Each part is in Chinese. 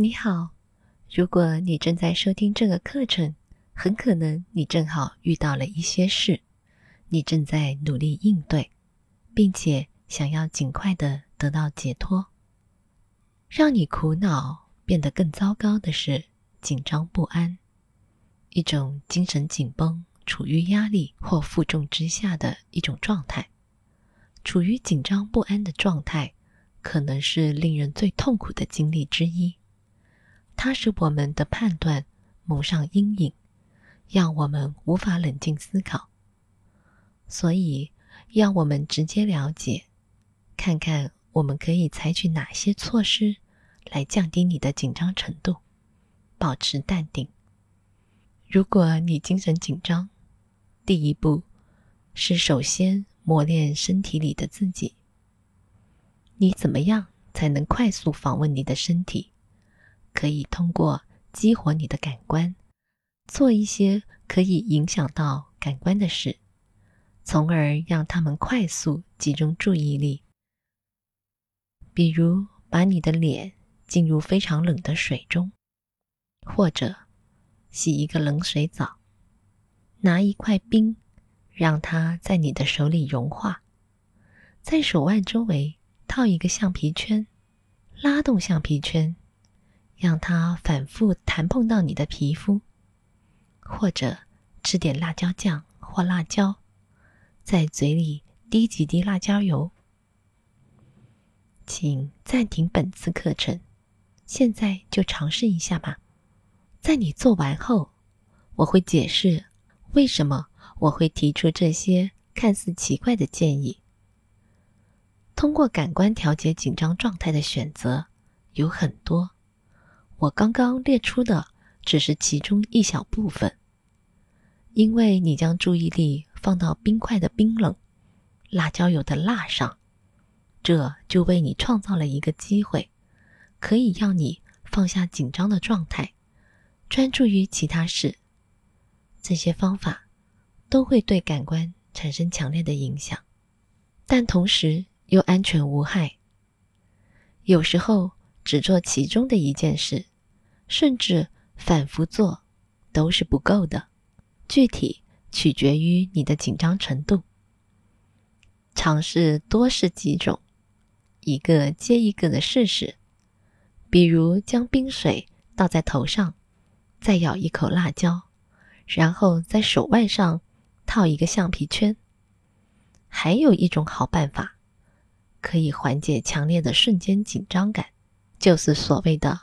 你好，如果你正在收听这个课程，很可能你正好遇到了一些事，你正在努力应对，并且想要尽快的得到解脱。让你苦恼变得更糟糕的是紧张不安，一种精神紧绷、处于压力或负重之下的一种状态。处于紧张不安的状态，可能是令人最痛苦的经历之一。它使我们的判断蒙上阴影，让我们无法冷静思考。所以，让我们直接了解，看看我们可以采取哪些措施来降低你的紧张程度，保持淡定。如果你精神紧张，第一步是首先磨练身体里的自己。你怎么样才能快速访问你的身体？可以通过激活你的感官，做一些可以影响到感官的事，从而让他们快速集中注意力。比如把你的脸浸入非常冷的水中，或者洗一个冷水澡，拿一块冰，让它在你的手里融化，在手腕周围套一个橡皮圈，拉动橡皮圈，让它反复弹碰到你的皮肤，或者吃点辣椒酱或辣椒，在嘴里滴几滴辣椒油。请暂停本次课程，现在就尝试一下吧。在你做完后，我会解释为什么我会提出这些看似奇怪的建议。通过感官调节紧张状态的选择有很多，我刚刚列出的只是其中一小部分。因为你将注意力放到冰块的冰冷、辣椒油的辣上，这就为你创造了一个机会，可以让你放下紧张的状态，专注于其他事。这些方法都会对感官产生强烈的影响，但同时又安全无害。有时候只做其中的一件事，甚至反复做，都是不够的。具体取决于你的紧张程度。尝试多试几种，一个接一个的试试。比如将冰水倒在头上，再咬一口辣椒，然后在手腕上套一个橡皮圈。还有一种好办法，可以缓解强烈的瞬间紧张感，就是所谓的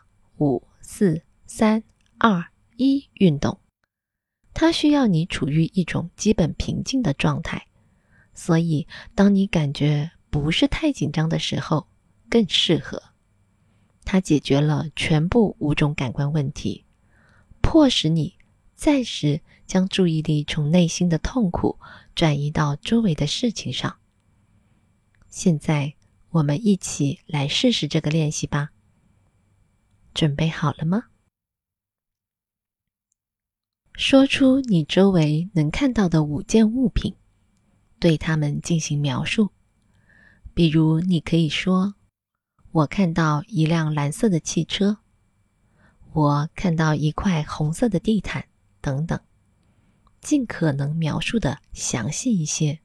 5、4、3、2、1运动。它需要你处于一种基本平静的状态，所以当你感觉不是太紧张的时候，更适合。它解决了全部5种感官问题，迫使你暂时将注意力从内心的痛苦转移到周围的事情上。现在我们一起来试试这个练习吧。准备好了吗？说出你周围能看到的5件物品，对它们进行描述。比如你可以说，我看到一辆蓝色的汽车，我看到一块红色的地毯，等等，尽可能描述的详细一些。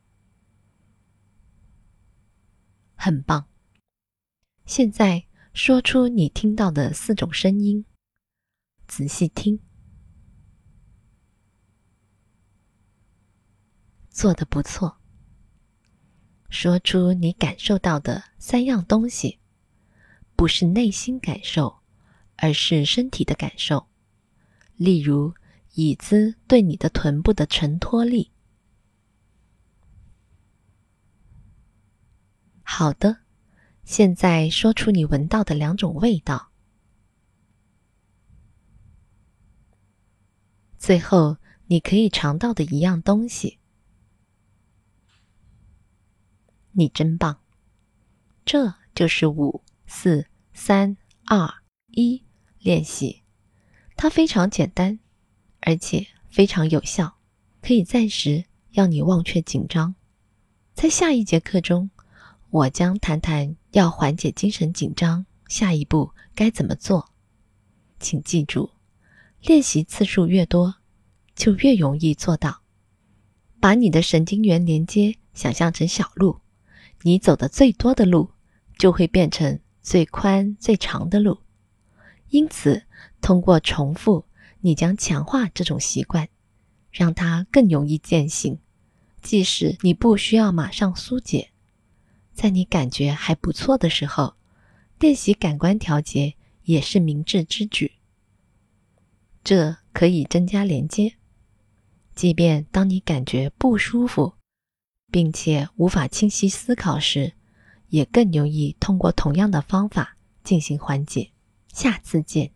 很棒。现在说出你听到的4种声音，仔细听。做得不错。说出你感受到的3样东西，不是内心感受，而是身体的感受。例如，椅子对你的臀部的承托力。好的，现在说出你闻到的2种味道。最后，你可以尝到的一样东西。你真棒。这就是5、4、3、2、1练习。它非常简单，而且非常有效，可以暂时让你忘却紧张。在下一节课中，我将谈谈要缓解精神紧张，下一步该怎么做。 请记住，练习次数越多，就越容易做到。把你的神经元连接想象成小路，你走的最多的路，就会变成最宽最长的路。因此，通过重复，你将强化这种习惯，让它更容易践行。即使你不需要马上疏解，在你感觉还不错的时候，练习感官调节也是明智之举。这可以增加连接，即便当你感觉不舒服，并且无法清晰思考时，也更容易通过同样的方法进行缓解。下次见。